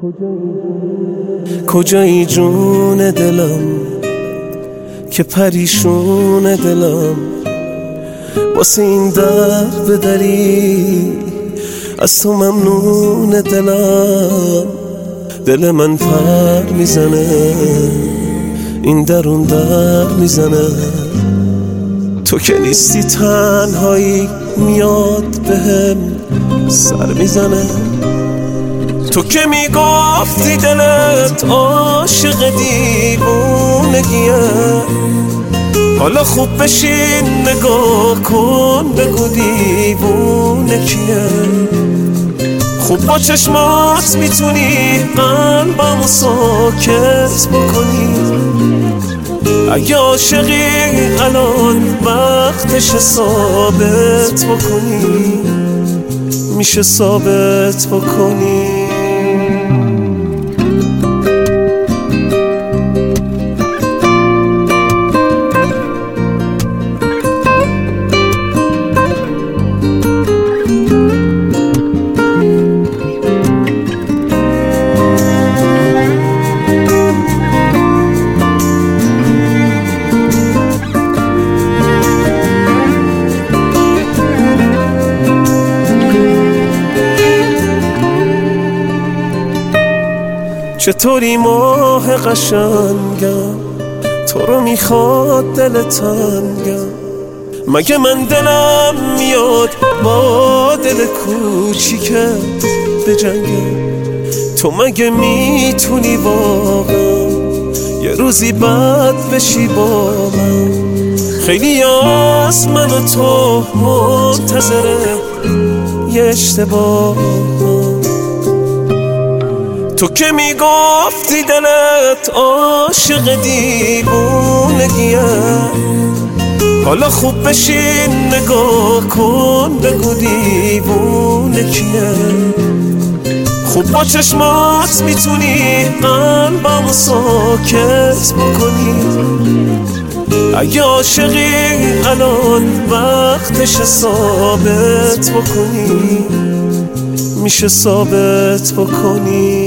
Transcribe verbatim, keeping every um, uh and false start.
کجایی جون دلم که پریشون دلم واسه این در بدری از تو ممنون دلم دل من پر میزنه این در اون در میزنه تو که نیستی تنهایی میاد بهم سر میزنه تو که میگفتی دلت عاشق دیوونگیه حالا خوب بشین نگاه کن بگو دیوونه کیه خوب با چشمات میتونی قلبمو ساکت بکنی اگه عاشقی الان وقتش ثابت بکنی میشه ثابت بکنی چطوری ماه قشنگم تو رو میخواد دل تنگم مگه من دلم میاد با دل کوچیکت بجنگم تو مگه میتونی واقعا یه روزی بد بشی با من خیلی از من و تو منتظره یه اشتباه تو که میگفتی دلت عاشق دیوونگیه حالا خوب بشین نگاه کن بگو دیوونه کیه خوب با چشمات میتونی قلبمو ساکت بکنی اگه عاشقی الان وقتش ثابت بکنی میشه ثابت بکنی